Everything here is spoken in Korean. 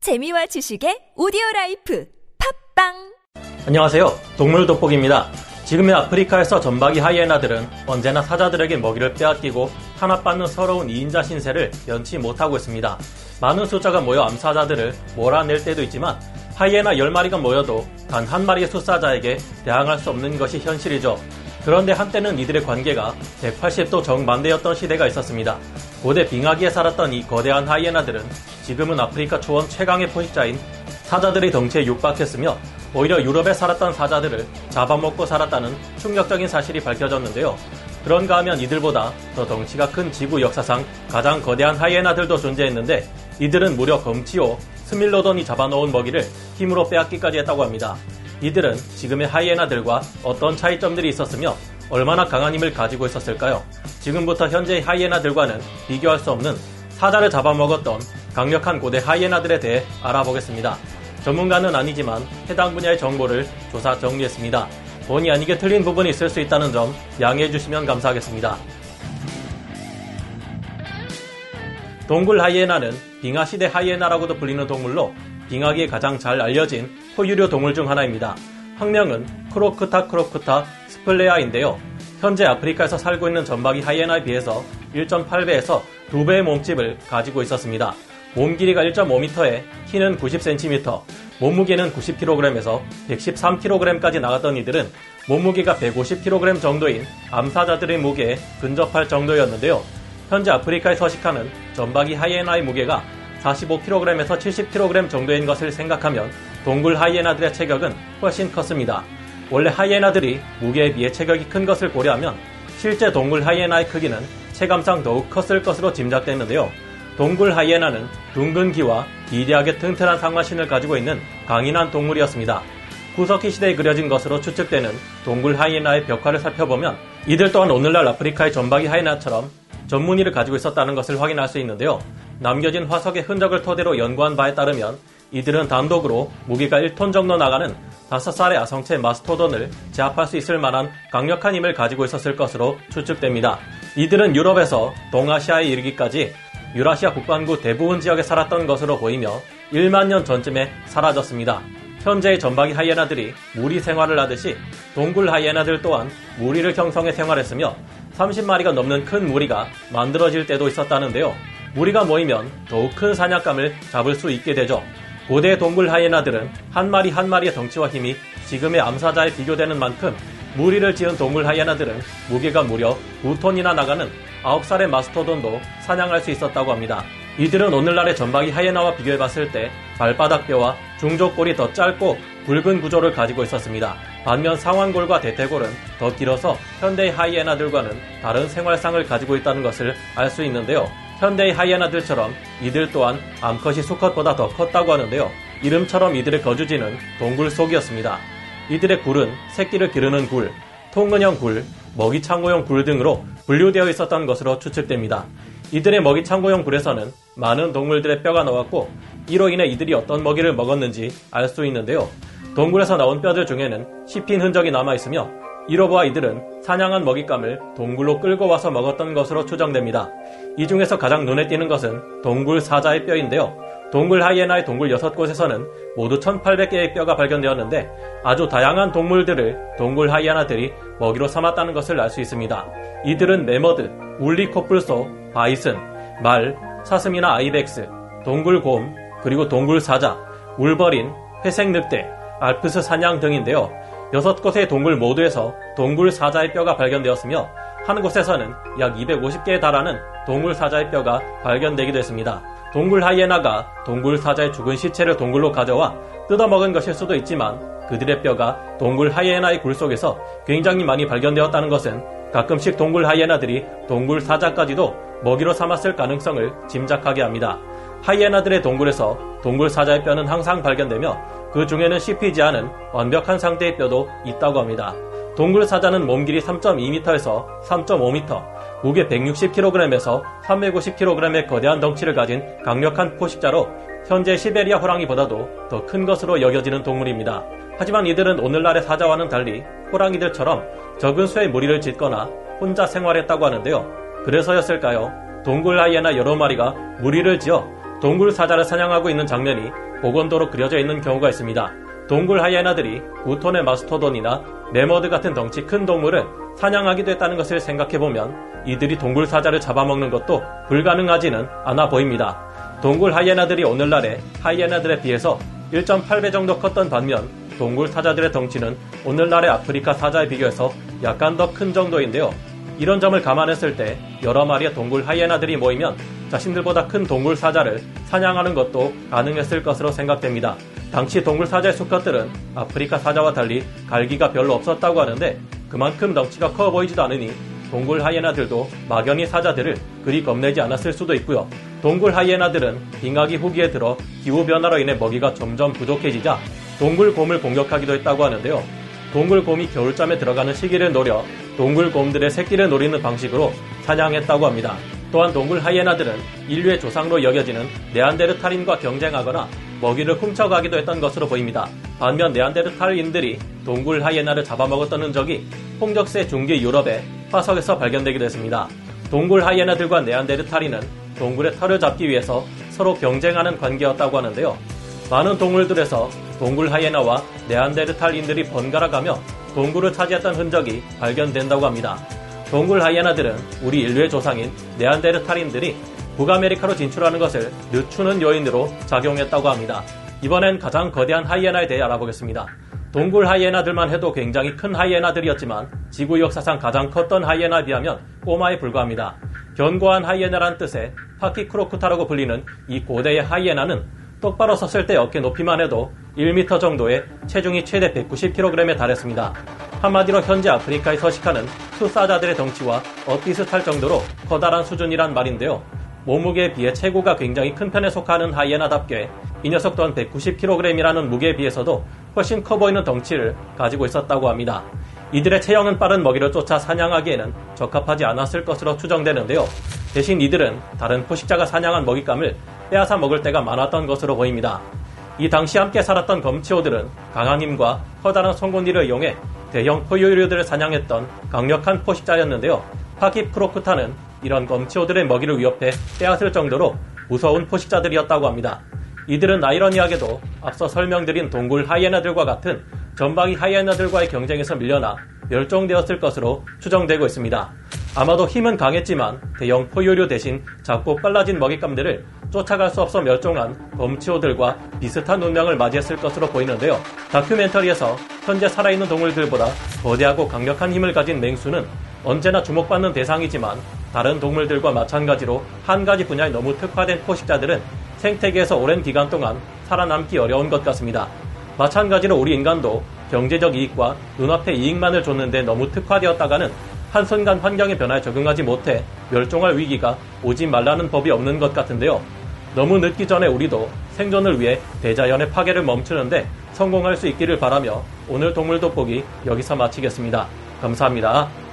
재미와 지식의 오디오라이프 팝빵. 안녕하세요. 동물 돋보기입니다. 지금의 아프리카에서 점박이 하이에나들은 언제나 사자들에게 먹이를 빼앗기고 탄압받는 서러운 2인자 신세를 면치 못하고 있습니다. 많은 숫자가 모여 암사자들을 몰아낼 때도 있지만 하이에나 10마리가 모여도 단 한 마리의 숫사자에게 대항할 수 없는 것이 현실이죠. 그런데 한때는 이들의 관계가 180도 정반대였던 시대가 있었습니다. 고대 빙하기에 살았던 이 거대한 하이에나들은 지금은 아프리카 초원 최강의 포식자인 사자들의 덩치에 육박했으며 오히려 유럽에 살았던 사자들을 잡아먹고 살았다는 충격적인 사실이 밝혀졌는데요. 그런가 하면 이들보다 더 덩치가 큰 지구 역사상 가장 거대한 하이에나들도 존재했는데 이들은 무려 검치오 스밀로돈이 잡아놓은 먹이를 힘으로 빼앗기까지 했다고 합니다. 이들은 지금의 하이에나들과 어떤 차이점들이 있었으며 얼마나 강한 힘을 가지고 있었을까요? 지금부터 현재의 하이에나들과는 비교할 수 없는 사자를 잡아먹었던 강력한 고대 하이에나들에 대해 알아보겠습니다. 전문가는 아니지만 해당 분야의 정보를 조사 정리했습니다. 본의 아니게 틀린 부분이 있을 수 있다는 점 양해해 주시면 감사하겠습니다. 동굴 하이에나는 빙하시대 하이에나라고도 불리는 동물로 빙하기에 가장 잘 알려진 포유류 동물 중 하나입니다. 학명은 크로크타 스플레아인데요. 현재 아프리카에서 살고 있는 점박이 하이에나에 비해서 1.8배에서 2배의 몸집을 가지고 있었습니다. 몸 길이가 1.5m에 키는 90cm, 몸무게는 90kg에서 113kg까지 나갔던 이들은 몸무게가 150kg 정도인 암사자들의 무게에 근접할 정도였는데요. 현재 아프리카에 서식하는 점박이 하이에나의 무게가 45kg에서 70kg 정도인 것을 생각하면 동굴 하이에나들의 체격은 훨씬 컸습니다. 원래 하이에나들이 무게에 비해 체격이 큰 것을 고려하면 실제 동굴 하이에나의 크기는 체감상 더욱 컸을 것으로 짐작되는데요. 동굴 하이에나는 둥근 귀와 기대하게 튼튼한 상반신을 가지고 있는 강인한 동물이었습니다. 구석기 시대에 그려진 것으로 추측되는 동굴 하이에나의 벽화를 살펴보면 이들 또한 오늘날 아프리카의 점박이 하이에나처럼 전무늬를 가지고 있었다는 것을 확인할 수 있는데요. 남겨진 화석의 흔적을 토대로 연구한 바에 따르면 이들은 단독으로 무게가 1톤 정도 나가는 5살의 아성체 마스토돈을 제압할 수 있을 만한 강력한 힘을 가지고 있었을 것으로 추측됩니다. 이들은 유럽에서 동아시아에 이르기까지 유라시아 북반구 대부분 지역에 살았던 것으로 보이며 1만 년 전쯤에 사라졌습니다. 현재의 점박이 하이에나들이 무리 생활을 하듯이 동굴 하이에나들 또한 무리를 형성해 생활했으며 30마리가 넘는 큰 무리가 만들어질 때도 있었다는데요. 무리가 모이면 더욱 큰 사냥감을 잡을 수 있게 되죠. 고대 동굴 하이에나들은 한 마리 한 마리의 덩치와 힘이 지금의 암사자에 비교되는 만큼 무리를 지은 동굴 하이에나들은 무게가 무려 2톤이나 나가는 9살의 마스토돈도 사냥할 수 있었다고 합니다. 이들은 오늘날의 점박이 하이에나와 비교해봤을 때 발바닥뼈와 중족골이 더 짧고 굵은 구조를 가지고 있었습니다. 반면 상완골과 대퇴골은 더 길어서 현대의 하이에나들과는 다른 생활상을 가지고 있다는 것을 알 수 있는데요. 현대의 하이에나들처럼 이들 또한 암컷이 수컷보다 더 컸다고 하는데요. 이름처럼 이들의 거주지는 동굴 속이었습니다. 이들의 굴은 새끼를 기르는 굴, 통근형 굴, 먹이창고용 굴 등으로 분류되어 있었던 것으로 추측됩니다. 이들의 먹이창고용 굴에서는 많은 동물들의 뼈가 나왔고 이로 인해 이들이 어떤 먹이를 먹었는지 알 수 있는데요. 동굴에서 나온 뼈들 중에는 씹힌 흔적이 남아있으며 이로 보아 이들은 사냥한 먹잇감을 동굴로 끌고 와서 먹었던 것으로 추정됩니다. 이 중에서 가장 눈에 띄는 것은 동굴 사자의 뼈인데요. 동굴 하이에나의 동굴 6곳에서는 모두 1800개의 뼈가 발견되었는데 아주 다양한 동물들을 동굴 하이에나들이 먹이로 삼았다는 것을 알 수 있습니다. 이들은 매머드, 울리코뿔소, 바이슨, 말, 사슴이나 아이벡스, 동굴곰, 그리고 동굴 사자, 울버린, 회색 늑대, 알프스 사냥 등인데요. 6곳의 동굴 모두에서 동굴 사자의 뼈가 발견되었으며 한 곳에서는 약 250개에 달하는 동굴 사자의 뼈가 발견되기도 했습니다. 동굴 하이에나가 동굴 사자의 죽은 시체를 동굴로 가져와 뜯어먹은 것일 수도 있지만 그들의 뼈가 동굴 하이에나의 굴 속에서 굉장히 많이 발견되었다는 것은 가끔씩 동굴 하이에나들이 동굴 사자까지도 먹이로 삼았을 가능성을 짐작하게 합니다. 하이에나들의 동굴에서 동굴 사자의 뼈는 항상 발견되며 그 중에는 씹히지 않은 완벽한 상태의 뼈도 있다고 합니다. 동굴 사자는 몸 길이 3.2m에서 3.5m, 무게 160kg에서 350kg의 거대한 덩치를 가진 강력한 포식자로 현재 시베리아 호랑이보다도 더 큰 것으로 여겨지는 동물입니다. 하지만 이들은 오늘날의 사자와는 달리 호랑이들처럼 적은 수의 무리를 짓거나 혼자 생활했다고 하는데요. 그래서였을까요? 동굴 하이에나 여러 마리가 무리를 지어 동굴 사자를 사냥하고 있는 장면이 복원도로 그려져 있는 경우가 있습니다. 동굴 하이에나들이 9톤의 마스토돈이나 매머드 같은 덩치 큰 동물을 사냥하기도 했다는 것을 생각해보면 이들이 동굴 사자를 잡아먹는 것도 불가능하지는 않아 보입니다. 동굴 하이에나들이 오늘날의 하이에나들에 비해서 1.8배 정도 컸던 반면 동굴 사자들의 덩치는 오늘날의 아프리카 사자에 비교해서 약간 더 큰 정도인데요. 이런 점을 감안했을 때 여러 마리의 동굴 하이에나들이 모이면 자신들보다 큰 동굴 사자를 사냥하는 것도 가능했을 것으로 생각됩니다. 당시 동굴 사자의 수컷들은 아프리카 사자와 달리 갈기가 별로 없었다고 하는데 그만큼 덩치가 커 보이지도 않으니 동굴 하이에나들도 막연히 사자들을 그리 겁내지 않았을 수도 있고요. 동굴 하이에나들은 빙하기 후기에 들어 기후변화로 인해 먹이가 점점 부족해지자 동굴곰을 공격하기도 했다고 하는데요. 동굴곰이 겨울잠에 들어가는 시기를 노려 동굴곰들의 새끼를 노리는 방식으로 사냥했다고 합니다. 또한 동굴 하이에나들은 인류의 조상으로 여겨지는 네안데르탈인과 경쟁하거나 먹이를 훔쳐가기도 했던 것으로 보입니다. 반면 네안데르탈인들이 동굴 하이에나를 잡아먹었던 흔적이 홍적세 중기 유럽의 화석에서 발견되기도 했습니다. 동굴 하이에나들과 네안데르탈인은 동굴의 털을 잡기 위해서 서로 경쟁하는 관계였다고 하는데요. 많은 동물들에서 동굴 하이에나와 네안데르탈인들이 번갈아가며 동굴을 차지했던 흔적이 발견된다고 합니다. 동굴 하이에나들은 우리 인류의 조상인 네안데르탈인들이 북아메리카로 진출하는 것을 늦추는 요인으로 작용했다고 합니다. 이번엔 가장 거대한 하이에나에 대해 알아보겠습니다. 동굴 하이에나들만 해도 굉장히 큰 하이에나들이었지만 지구 역사상 가장 컸던 하이에나에 비하면 꼬마에 불과합니다. 견고한 하이에나란 뜻의 파키크로쿠타라고 불리는 이 고대의 하이에나는 똑바로 섰을 때 어깨 높이만 해도 1m 정도의 체중이 최대 190kg에 달했습니다. 한마디로 현재 아프리카에 서식하는 수사자들의 덩치와 엇비슷할 정도로 커다란 수준이란 말인데요. 몸무게에 비해 체구가 굉장히 큰 편에 속하는 하이에나답게 이 녀석 또한 190kg이라는 무게에 비해서도 훨씬 커 보이는 덩치를 가지고 있었다고 합니다. 이들의 체형은 빠른 먹이를 쫓아 사냥하기에는 적합하지 않았을 것으로 추정되는데요. 대신 이들은 다른 포식자가 사냥한 먹잇감을 빼앗아 먹을 때가 많았던 것으로 보입니다. 이 당시 함께 살았던 검치오들은 강한 힘과 커다란 송곳니를 이용해 대형 포유류들을 사냥했던 강력한 포식자였는데요. 파키크로쿠타는 이런 검치오들의 먹이를 위협해 빼앗을 정도로 무서운 포식자들이었다고 합니다. 이들은 아이러니하게도 앞서 설명드린 동굴 하이에나들과 같은 전방위 하이에나들과의 경쟁에서 밀려나 멸종되었을 것으로 추정되고 있습니다. 아마도 힘은 강했지만 대형 포유류 대신 작고 빨라진 먹잇감들을 쫓아갈 수 없어 멸종한 검치오들과 비슷한 운명을 맞이했을 것으로 보이는데요. 다큐멘터리에서 현재 살아있는 동물들보다 거대하고 강력한 힘을 가진 맹수는 언제나 주목받는 대상이지만 다른 동물들과 마찬가지로 한 가지 분야에 너무 특화된 포식자들은 생태계에서 오랜 기간 동안 살아남기 어려운 것 같습니다. 마찬가지로 우리 인간도 경제적 이익과 눈앞의 이익만을 줬는데 너무 특화되었다가는 한순간 환경의 변화에 적응하지 못해 멸종할 위기가 오지 말라는 법이 없는 것 같은데요. 너무 늦기 전에 우리도 생존을 위해 대자연의 파괴를 멈추는데 성공할 수 있기를 바라며 오늘 동물 돋보기 여기서 마치겠습니다. 감사합니다.